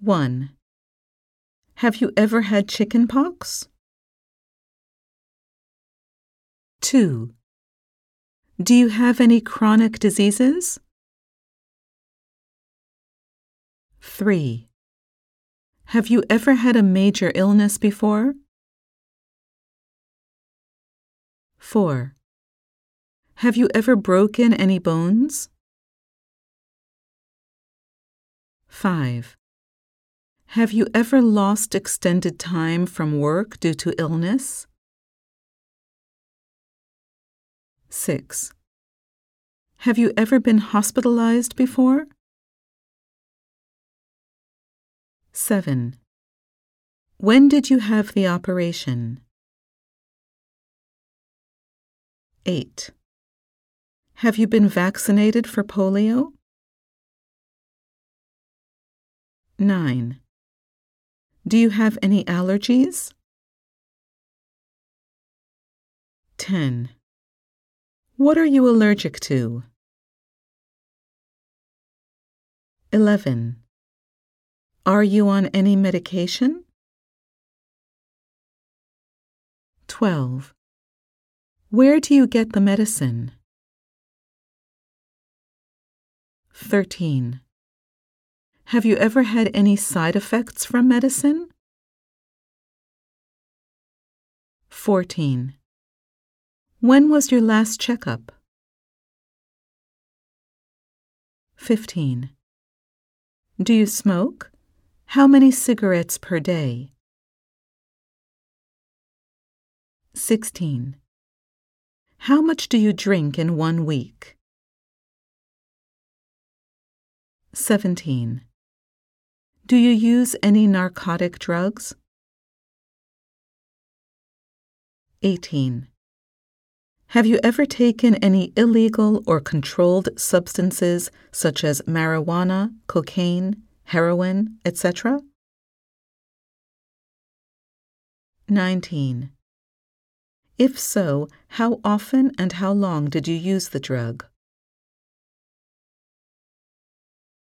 1. Have you ever had chicken pox? 2. Do you have any chronic diseases? 3. Have you ever had a major illness before? 4. Have you ever broken any bones? 5. Have you ever lost extended time from work due to illness? 6. Have you ever been hospitalized before? 7. When did you have the operation? 8. Have you been vaccinated for polio? 9. Do you have any allergies? 10. What are you allergic to? 11. Are you on any medication? 12. Where do you get the medicine? 13. Have you ever had any side effects from medicine? 14. When was your last checkup? 15. Do you smoke? How many cigarettes per day? 16. How much do you drink in 1 week? 17. Do you use any narcotic drugs? 18. Have you ever taken any illegal or controlled substances such as marijuana, cocaine, heroin, etc.? 19. If so, how often and how long did you use the drug?